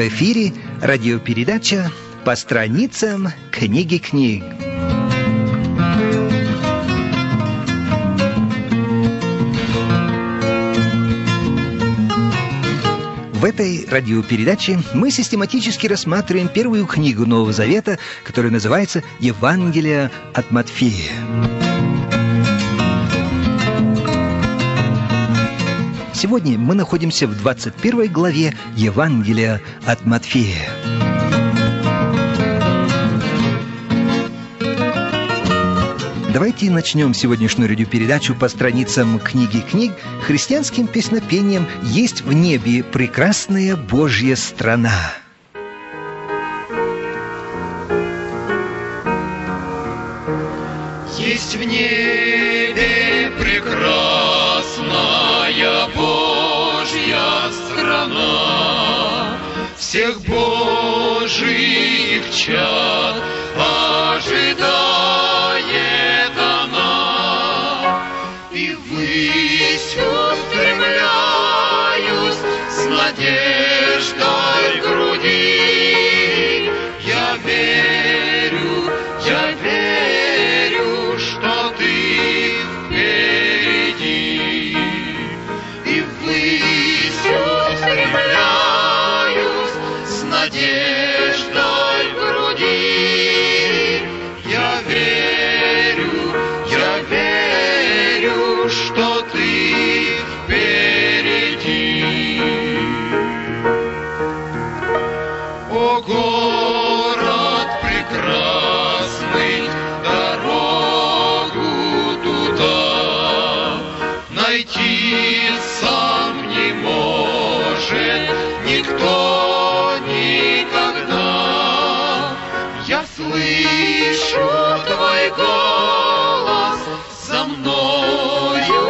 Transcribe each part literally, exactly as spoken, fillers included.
В эфире радиопередача «По страницам книги книг». В этой радиопередаче мы систематически рассматриваем первую книгу Нового Завета, которая называется «Евангелие от Матфея». Сегодня мы находимся в двадцать первой главе Евангелия от Матфея. Давайте начнем сегодняшнюю радиопередачу по страницам книги книг христианским песнопением «Есть в небе прекрасная Божья страна». Есть в небе прекрасная Божья страна, всех Божьих чад ожидает она, и ввысь устремляюсь с надеждой в груди. Я верю, я верю, что ты впереди, и ввысь устремляюсь с надеждой в груди. Я верю, я верю, что ты впереди. О, город прекрасный, дорогу туда найти сам не может никто никогда. Я слышу твой голос, за мною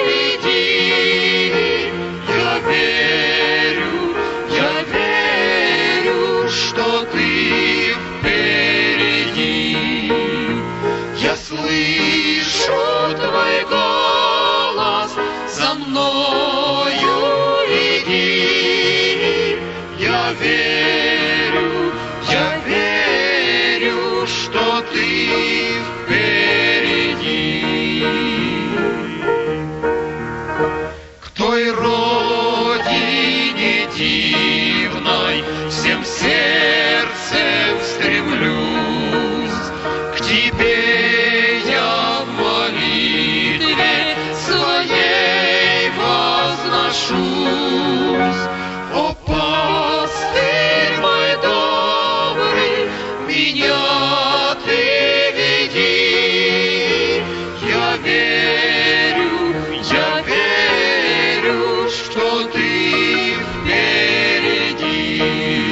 иди. Я верю, я верю, что ты впереди. Я слышу твой голос, за мною иди. Я верю, я верю, что ты впереди. К той родине дивной всем сердцем стремлюсь, к тебе я в молитве своей возношусь. О, пастырь мой добрый, меня ты веди. Я верю, я верю, что ты впереди.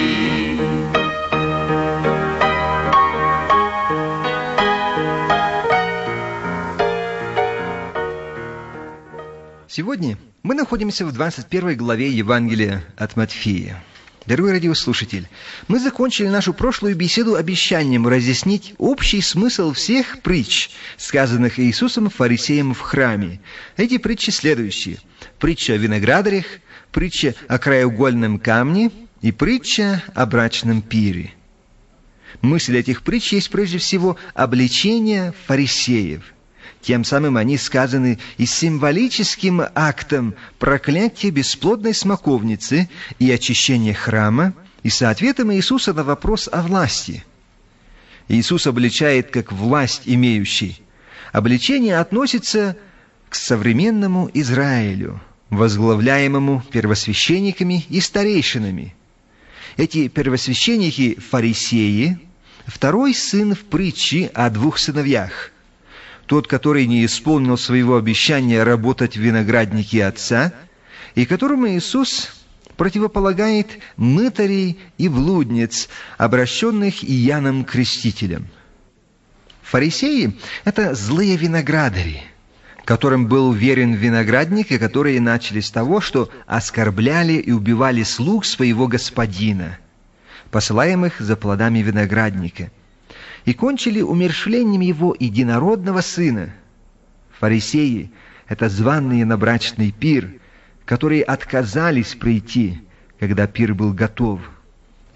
Сегодня мы находимся в двадцать первой главе Евангелия от Матфея. Дорогой радиослушатель, мы закончили нашу прошлую беседу обещанием разъяснить общий смысл всех притч, сказанных Иисусом фарисеям в храме. Эти притчи следующие: притча о виноградарях, притча о краеугольном камне и притча о брачном пире. Мысль этих притч есть прежде всего обличение фарисеев. Тем самым они сказаны и символическим актом проклятия бесплодной смоковницы и очищения храма, и с ответом Иисуса на вопрос о власти. Иисус обличает как власть имеющий. Обличение относится к современному Израилю, возглавляемому первосвященниками и старейшинами. Эти первосвященники – фарисеи, второй сын в притче о двух сыновьях. Тот, который не исполнил своего обещания работать в винограднике отца, и которому Иисус противополагает мытарей и блудниц, обращенных Иоанном Крестителем. Фарисеи – это злые виноградари, которым был верен виноградник, и которые начали с того, что оскорбляли и убивали слуг своего господина, посылаемых за плодами виноградника, и кончили умерщвлением его единородного сына. Фарисеи – это званые на брачный пир, которые отказались прийти, когда пир был готов.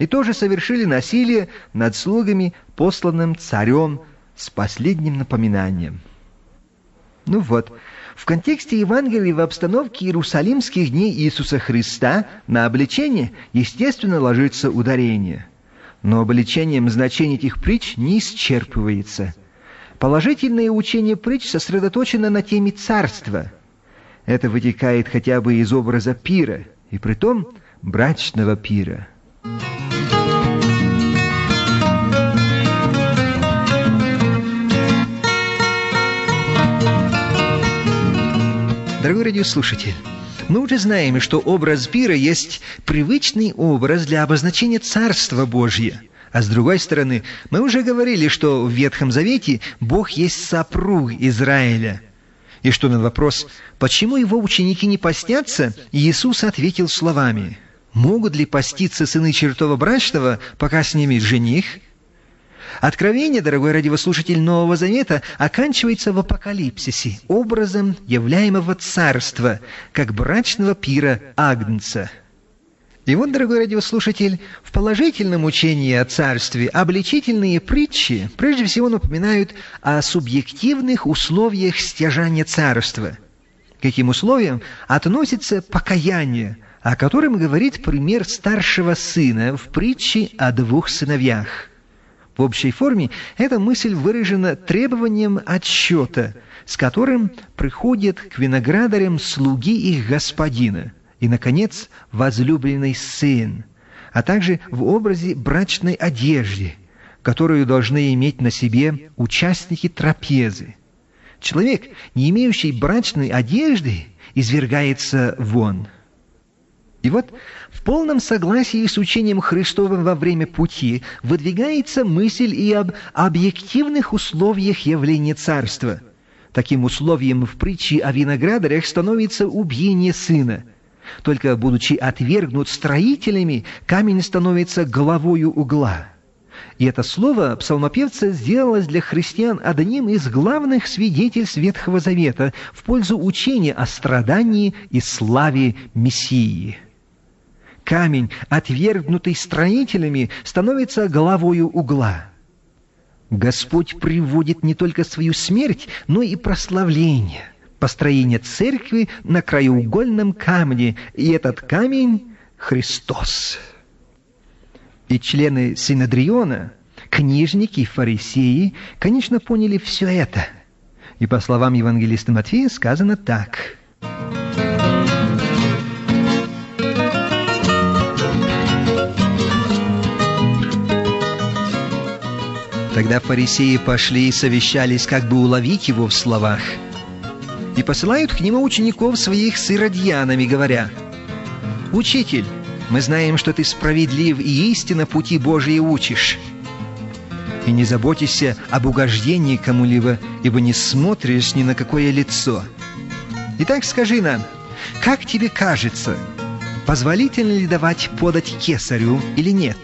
и тоже совершили насилие над слугами, посланным царем, с последним напоминанием. Ну вот, в контексте Евангелия в обстановке Иерусалимских дней Иисуса Христа на обличение, естественно, ложится ударение. Но обличением значение этих притч не исчерпывается. Положительное учение притч сосредоточено на теме царства. Это вытекает хотя бы из образа пира, и притом брачного пира. Дорогой радиослушатель, мы уже знаем, что образ пира есть привычный образ для обозначения Царства Божьего. А с другой стороны, мы уже говорили, что в Ветхом Завете Бог есть сопруг Израиля. И что на вопрос, почему его ученики не постятся, Иисус ответил словами: «Могут ли поститься сыны чертова брачного, пока с ними жених?» Откровение, дорогой радиослушатель, Нового Завета оканчивается в Апокалипсисе образом являемого царства, как брачного пира Агнца. И вот, дорогой радиослушатель, в положительном учении о царстве обличительные притчи прежде всего напоминают о субъективных условиях стяжания царства. К этим условиям относится покаяние, о котором говорит пример старшего сына в притче о двух сыновьях. В общей форме эта мысль выражена требованием отсчета, с которым приходят к виноградарям слуги их господина, и, наконец, возлюбленный сын, а также в образе брачной одежды, которую должны иметь на себе участники трапезы. Человек, не имеющий брачной одежды, извергается вон. И вот в полном согласии с учением Христовым во время пути выдвигается мысль и об объективных условиях явления царства. Таким условием в притче о виноградарях становится убиение сына. Только будучи отвергнут строителями, камень становится головою угла. И это слово псалмопевца сделалось для христиан одним из главных свидетельств Ветхого Завета в пользу учения о страдании и славе Мессии. Камень, отвергнутый строителями, становится головою угла. Господь приводит не только свою смерть, но и прославление, построение церкви на краеугольном камне, и этот камень — Христос. И члены Синедриона, книжники и фарисеи, конечно, поняли все это. И по словам евангелиста Матфея сказано так: Тогда фарисеи пошли и совещались, как бы уловить его в словах, и посылают к нему учеников своих с иродьянами, говоря: «Учитель, мы знаем, что ты справедлив и истинно пути Божии учишь. И не заботишься об угождении кому-либо, ибо не смотришь ни на какое лицо. Итак, скажи нам, как тебе кажется, позволительно ли давать подать кесарю или нет?»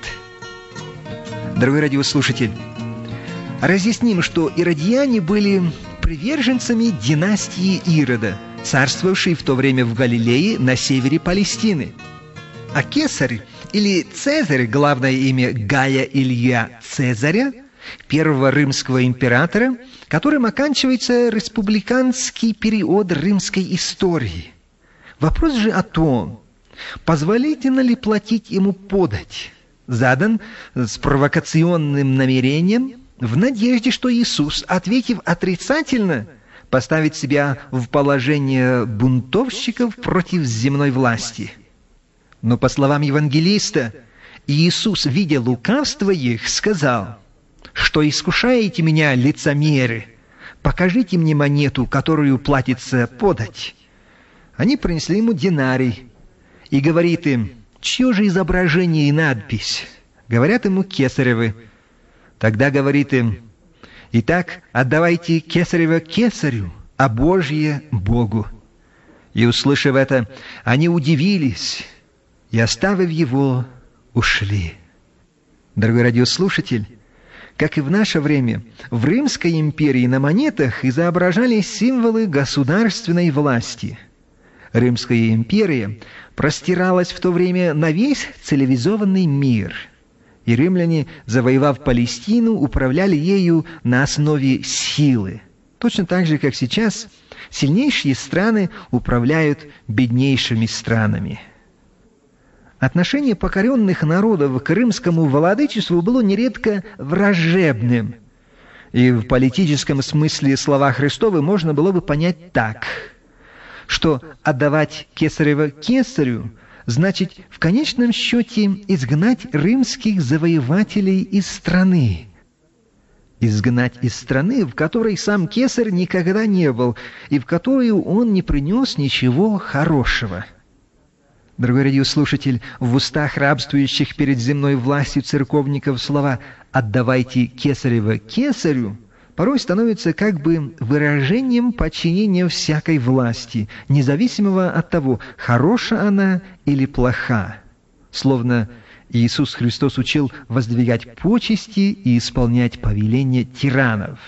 Дорогой радиослушатель, разъясним, что иродьяне были приверженцами династии Ирода, царствовавшей в то время в Галилее на севере Палестины. А Кесарь или Цезарь, главное имя Гая Илья Цезаря, первого римского императора, которым оканчивается республиканский период римской истории. Вопрос же о том, позволительно ли платить ему подать, задан с провокационным намерением, в надежде, что Иисус, ответив отрицательно, поставит себя в положение бунтовщиков против земной власти. Но, по словам евангелиста, Иисус, видя лукавство их, сказал: «Что искушаете меня, лицемеры? Покажите мне монету, которую платится подать». Они принесли ему динарий, и говорит им: «Чье же изображение и надпись?» Говорят ему: «Кесаревы». Тогда говорит им: «Итак, отдавайте кесарево кесарю, а Божье Богу». И, услышав это, они удивились и, оставив его, ушли. Дорогой радиослушатель, как и в наше время, в Римской империи на монетах изображались символы государственной власти. Римская империя простиралась в то время на весь цивилизованный мир. и римляне, завоевав Палестину, управляли ею на основе силы. Точно так же, как сейчас, сильнейшие страны управляют беднейшими странами. Отношение покоренных народов к римскому владычеству было нередко враждебным. И в политическом смысле слова Христовы можно было бы понять так, что отдавать кесарево кесарю значит в конечном счете изгнать римских завоевателей из страны. Изгнать из страны, в которой сам кесарь никогда не был, и в которую он не принес ничего хорошего. Дорогой радиослушатель, в устах рабствующих перед земной властью церковников слова «отдавайте кесарево кесарю» порой становятся как бы выражением подчинения всякой власти, независимого от того, хороша она или плоха. Словно Иисус Христос учил воздвигать почести и исполнять повеления тиранов.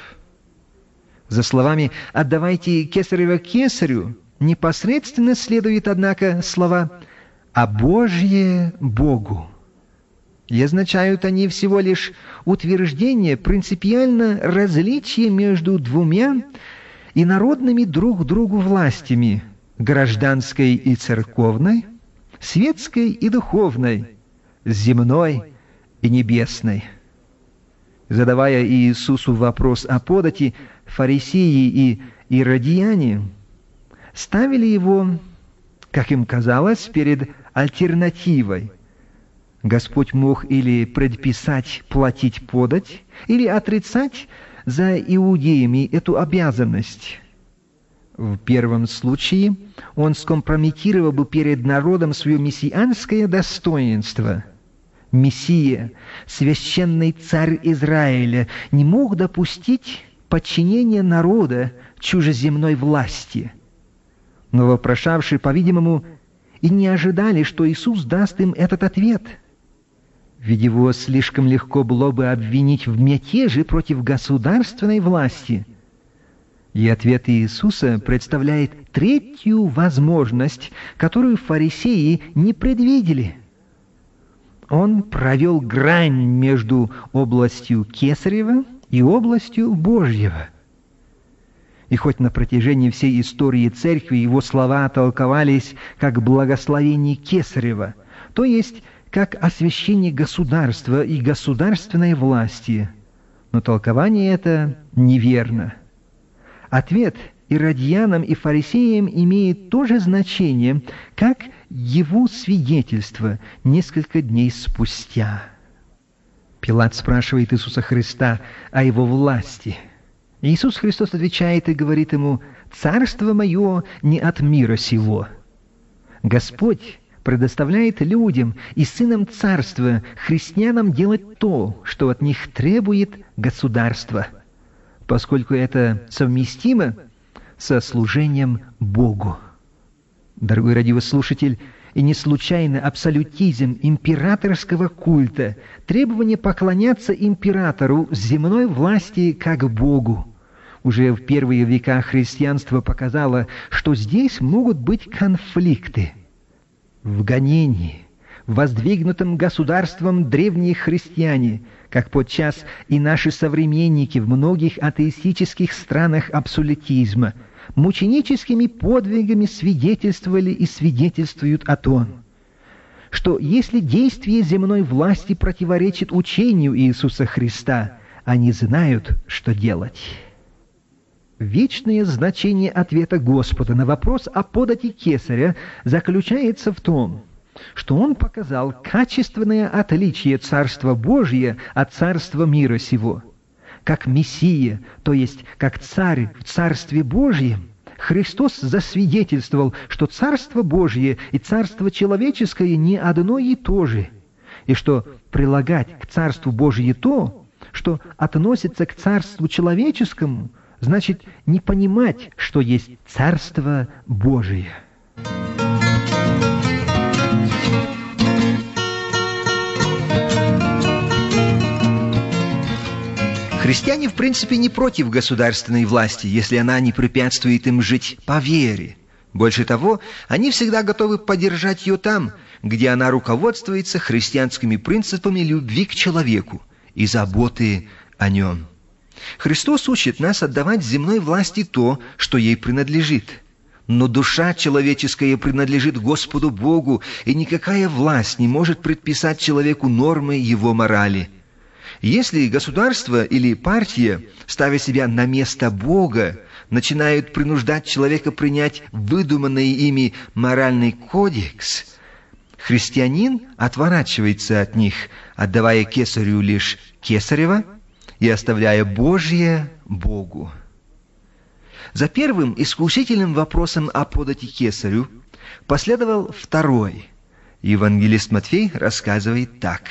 За словами «отдавайте кесарево кесарю» непосредственно следует, однако, слова «а Божье Богу». И означают они всего лишь утверждение принципиально различия между двумя инородными друг другу властями – гражданской и церковной, светской и духовной, земной и небесной. Задавая Иисусу вопрос о подати, фарисеи и иродияне ставили его, как им казалось, перед альтернативой. Господь мог или предписать платить подать, или отрицать за иудеями эту обязанность. В первом случае он скомпрометировал бы перед народом свое мессианское достоинство. Мессия, священный царь Израиля, не мог допустить подчинения народа чужеземной власти. Но вопрошавшие, по-видимому, и не ожидали, что Иисус даст им этот ответ. Ведь его слишком легко было бы обвинить в мятеже против государственной власти. И ответ Иисуса представляет третью возможность, которую фарисеи не предвидели. Он провел грань между областью Кесарева и областью Божьего. И хоть на протяжении всей истории Церкви его слова толковались как благословение Кесарева, то есть как освящение государства и государственной власти, но толкование это неверно. Ответ иродиянам и фарисеям имеет то же значение, как его свидетельство несколько дней спустя. Пилат спрашивает Иисуса Христа о его власти. Иисус Христос отвечает и говорит ему: «Царство мое не от мира сего». Господь предоставляет людям и сынам царства, христианам, делать то, что от них требует государство, поскольку это совместимо со служением Богу. Дорогой радиослушатель, и не случайно абсолютизм императорского культа, требование поклоняться императору земной власти как Богу, уже в первые века христианство показало, что здесь могут быть конфликты. В гонении, воздвигнутом государством древние христиане, как подчас и наши современники в многих атеистических странах абсолютизма, мученическими подвигами свидетельствовали и свидетельствуют о том, что если действие земной власти противоречит учению Иисуса Христа, они знают, что делать. Вечное значение ответа Господа на вопрос о подати кесаря заключается в том, что Он показал качественное отличие Царства Божия от Царства мира сего. Как Мессия, то есть как Царь в Царстве Божьем, Христос засвидетельствовал, что Царство Божие и Царство человеческое не одно и то же, и что прилагать к Царству Божие то, что относится к Царству человеческому, значит не понимать, что есть Царство Божие. Христиане, в принципе, не против государственной власти, если она не препятствует им жить по вере, Больше того, они всегда готовы поддержать ее там, где она руководствуется христианскими принципами любви к человеку и заботы о нем. Христос учит нас отдавать земной власти то, что ей принадлежит. Но душа человеческая принадлежит Господу Богу, и никакая власть не может предписать человеку нормы его морали. Если государство или партия, ставя себя на место Бога, начинают принуждать человека принять выдуманный ими моральный кодекс, христианин отворачивается от них, отдавая кесарю лишь кесарево и оставляя Божье Богу. За первым искусительным вопросом о подати кесарю последовал второй. Евангелист Матфей рассказывает так.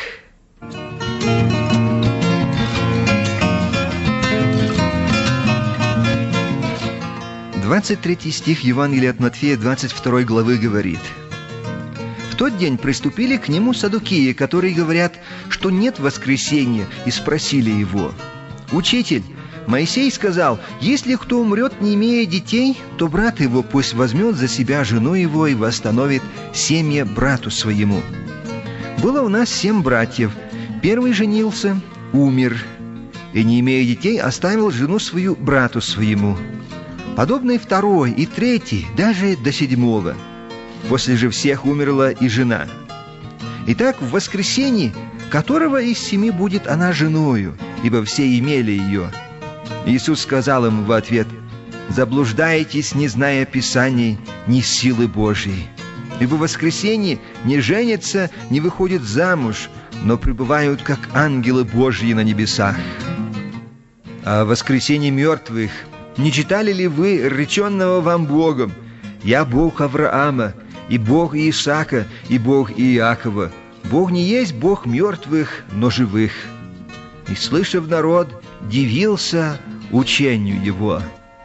двадцать третий стих Евангелия от Матфея двадцать второй главы говорит: «В тот день приступили к нему саддукеи, которые говорят, что нет воскресения, и спросили его: „Учитель, Моисей сказал, если кто умрет, не имея детей, то брат его пусть возьмет за себя жену его и восстановит семя брату своему. Было у нас семь братьев. Первый женился, умер, и, не имея детей, оставил жену свою брату своему. Подобный второй и третий, даже до седьмого. После же всех умерла и жена. Итак, в воскресенье, которого из семи будет она женою, ибо все имели ее?» Иисус сказал им в ответ: «Заблуждаетесь, не зная Писаний, ни силы Божьей. Ибо в воскресенье не женятся, не выходят замуж, но пребывают, как ангелы Божьи на небесах. А в воскресенье мертвых не читали ли вы реченного вам Богом: «Я Бог Авраама, и Бог Исаака, и Бог Иакова. Бог не есть Бог мертвых, но живых». И, слышав народ, дивился учению его.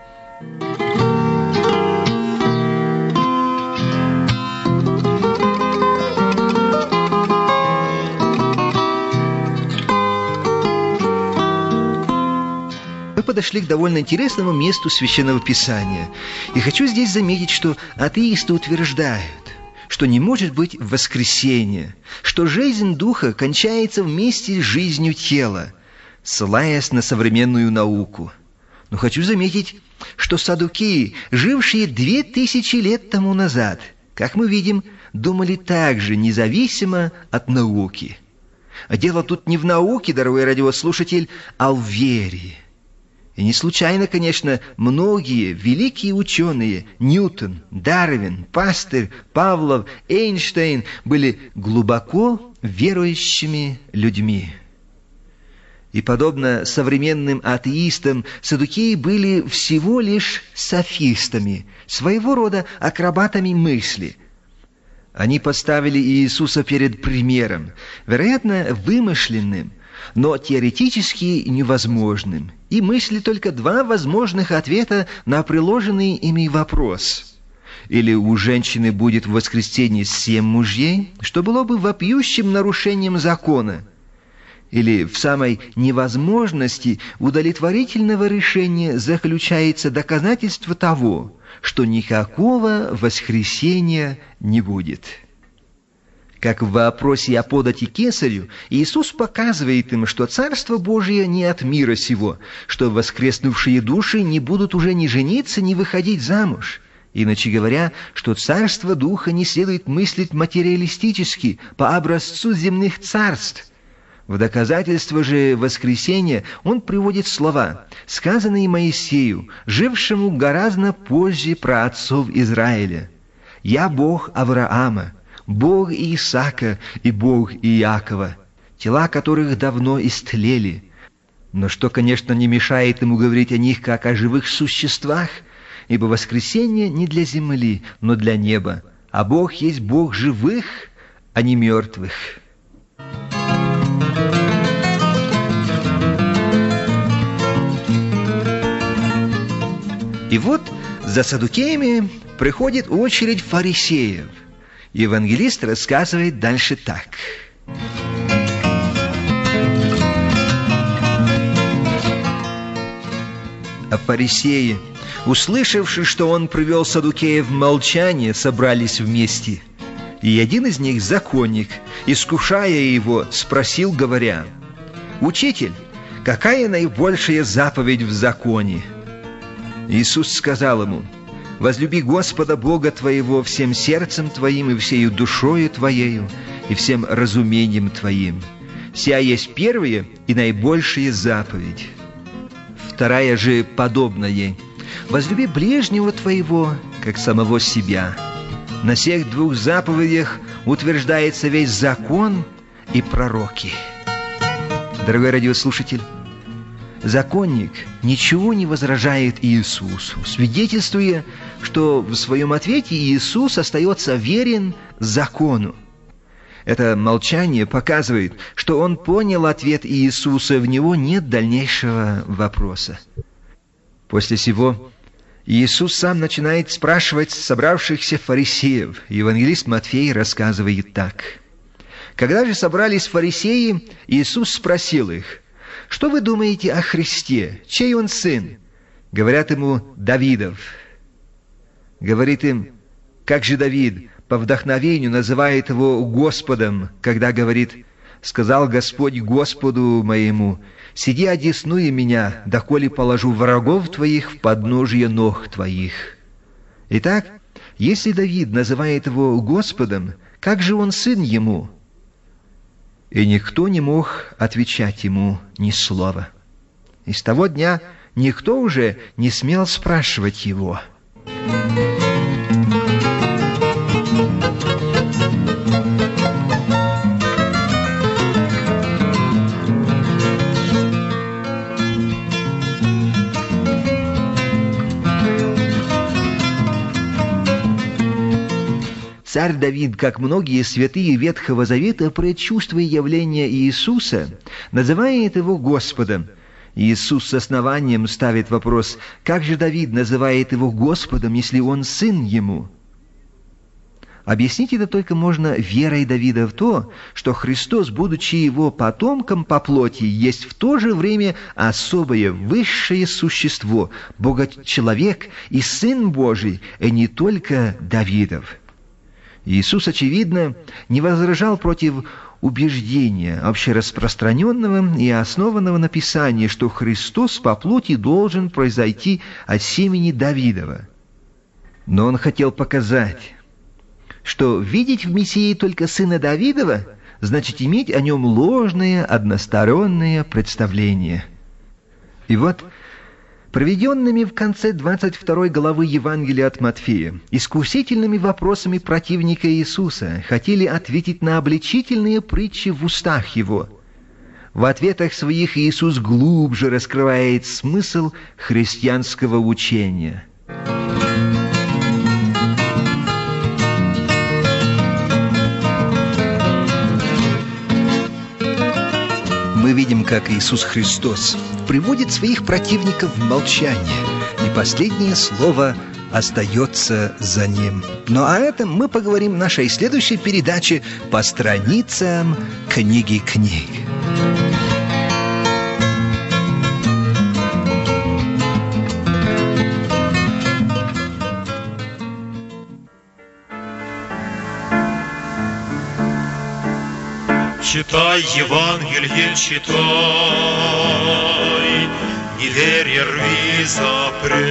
Мы подошли к довольно интересному месту Священного Писания. И хочу здесь заметить, что атеисты утверждают, что не может быть воскресения, что жизнь духа кончается вместе с жизнью тела, ссылаясь на современную науку. Но хочу заметить, что саддукеи, жившие две тысячи лет тому назад, как мы видим, думали также независимо от науки. А дело тут не в науке, дорогой радиослушатель, а в вере. И не случайно, конечно, многие великие ученые – Ньютон, Дарвин, Пастырь, Павлов, Эйнштейн – были глубоко верующими людьми. И, подобно современным атеистам, саддукеи были всего лишь софистами, своего рода акробатами мысли. Они поставили Иисуса перед примером, вероятно, вымышленным, но теоретически невозможным, и мысли только два возможных ответа на приложенный ими вопрос. Или у женщины будет в воскресенье семь мужей, что было бы вопиющим нарушением закона, или в самой невозможности удовлетворительного решения заключается доказательство того, что никакого воскресения не будет. Как в вопросе о подати кесарю, Иисус показывает им, что Царство Божие не от мира сего, что воскреснувшие души не будут уже ни жениться, ни выходить замуж. Иначе говоря, что Царство Духа не следует мыслить материалистически, по образцу земных царств. В доказательство же воскресения он приводит слова, сказанные Моисею, жившему гораздо позже праотцов Израиля: «Я Бог Авраама, Бог Исаака и Бог Иакова, тела которых давно истлели». Но что, конечно, не мешает ему говорить о них как о живых существах, ибо воскресение не для земли, но для неба, а Бог есть Бог живых, а не мертвых. И вот за саддукеями приходит очередь фарисеев. Евангелист рассказывает дальше так. А фарисеи, Услышавши, что он привел саддукеев в молчание, собрались вместе. И один из них, законник, искушая его, спросил, говоря: «Учитель, какая наибольшая заповедь в законе?» Иисус сказал ему: «Возлюби Господа Бога твоего всем сердцем твоим и всею душою твоею и всем разумением твоим. Сия есть первая и наибольшая заповедь. Вторая же подобна ей: возлюби ближнего твоего, как самого себя. На сих двух заповедях утверждается весь закон и пророки». Дорогой радиослушатель, законник ничего не возражает Иисусу, свидетельствуя, что в своем ответе Иисус остается верен закону. Это молчание показывает, что он понял ответ Иисуса, в него нет дальнейшего вопроса. После сего Иисус сам начинает спрашивать собравшихся фарисеев. Евангелист Матфей рассказывает так. Когда же собрались фарисеи, Иисус спросил их: «Что вы думаете о Христе? Чей он сын?» Говорят ему: «Давидов». Говорит им: «Как же Давид по вдохновению называет его Господом, когда говорит: сказал Господь Господу моему: сиди одесную меня, доколе положу врагов твоих в подножие ног твоих». Итак, если Давид называет его Господом, как же он сын ему? И никто не мог отвечать ему ни слова. И с того дня никто уже не смел спрашивать его. Царь Давид, как многие святые Ветхого Завета, предчувствуя явление Иисуса, называет его Господом. Иисус с основанием ставит вопрос: как же Давид называет его Господом, если он сын ему? Объяснить это только можно верой Давида в то, что Христос, будучи его потомком по плоти, есть в то же время особое, высшее существо, Бога-человек и Сын Божий, и не только Давидов. Иисус, очевидно, не возражал против убеждения, общераспространенного и основанного на Писании, что Христос по плоти должен произойти от семени Давидова. Но он хотел показать, что видеть в Мессии только сына Давидова значит иметь о нем ложное, одностороннее представление. И вот, проведенными в конце двадцать второй главы Евангелия от Матфея искусительными вопросами противника Иисуса хотели ответить на обличительные притчи в устах его. В ответах своих Иисус глубже раскрывает смысл христианского учения. Мы видим, как Иисус Христос приводит своих противников в молчание, и последнее слово остается за ним. Но о этом мы поговорим в нашей следующей передаче по страницам книги книг. Читай Евангелие, читай, неверие рви запрет,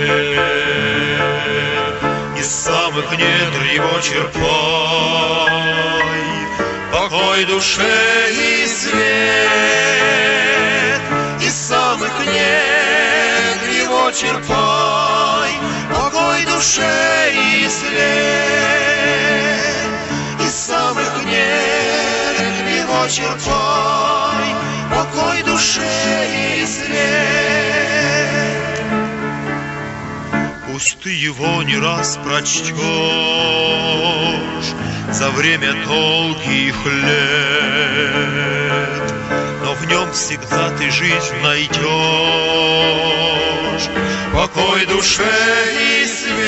из самых недр его черпай, покой душе и свет, из самых недр его черпай, покой душе и свет, из самых недр его черпай, покой душе и свет. Пусть ты его не раз прочтешь за время долгих лет, но в нем всегда ты жизнь найдешь, покой душе и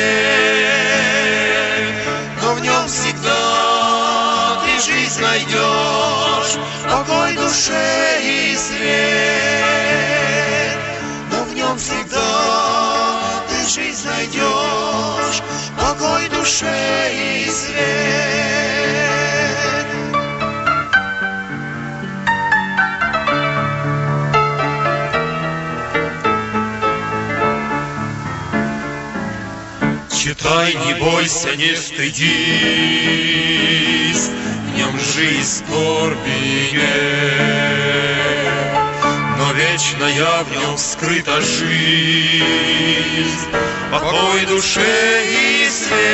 свет, но в нем всегда ты жизнь найдешь, покой душе и свет, но в нем всегда ты ты жизнь найдешь, покой душе и свет. Читай, не бойся, не стыдись, в нем жизнь скорби нет, но вечная в нем скрыта жизнь, покой душе и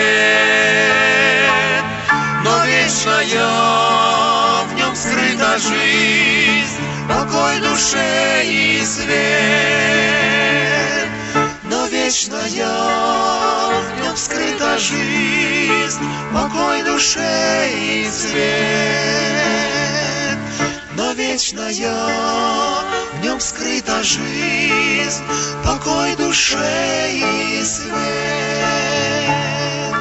свет. Но вечная в нем скрыта жизнь, покой душе и свет. Но вечная в нем скрыта жизнь, покой душе и свет. Но вечная в нем скрыта жизнь, покой душе и свет.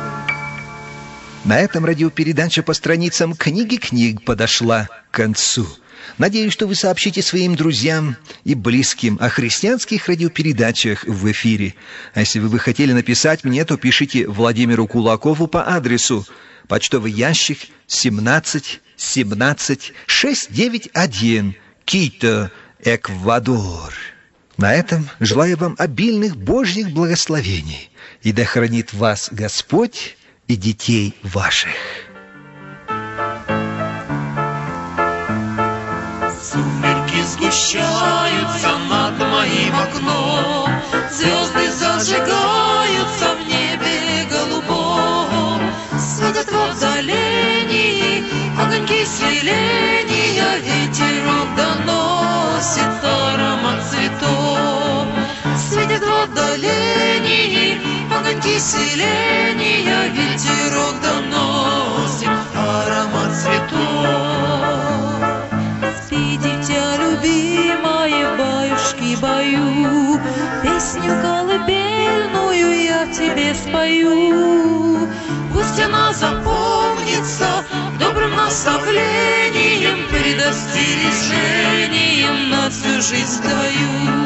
На этом радиопередача по страницам книги книг подошла к концу. Надеюсь, что вы сообщите своим друзьям и близким о христианских радиопередачах в эфире. А если вы бы хотели написать мне, то пишите Владимиру Кулакову по адресу почтовый ящик семнадцать семнадцать шестьсот девяносто один, Кито, Эквадор. На этом желаю вам обильных Божьих благословений, и да хранит вас Господь и детей ваших. Сумерки сгущаются над моим окном, звезды зажигаются в небе голубом. Светят в отдалении огоньки селения, ветерок доносит аромат цветов. Светят в отдалении огоньки селения, ветерок доносит аромат цветов. Дитя любимое, баюшки бою, песню колыбельную я тебе спою. Пусть она запомнится добрым наставлением, предостережением на всю жизнь твою.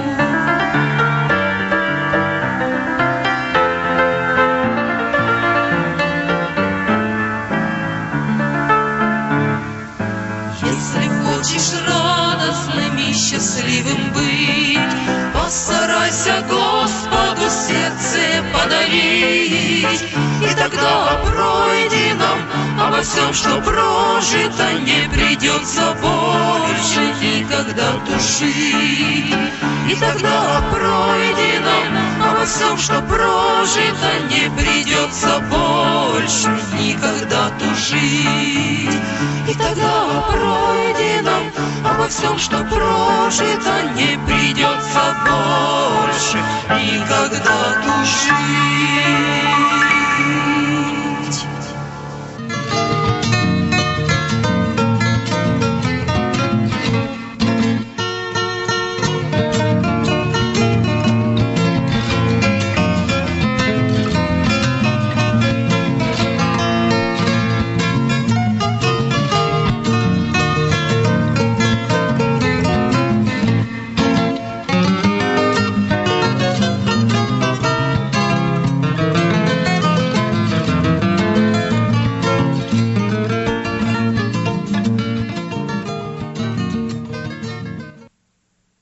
Хочешь радостным и счастливым быть, постарайся Господу сердце подарить, и тогда о пройденном, обо всем, что прожито, не придется больше никогда тужить. И тогда о пройденном, обо всем, что прожито, не придется больше никогда тужить. И тогда о пройденном, обо всем, что прожито, не придется больше никогда тужить.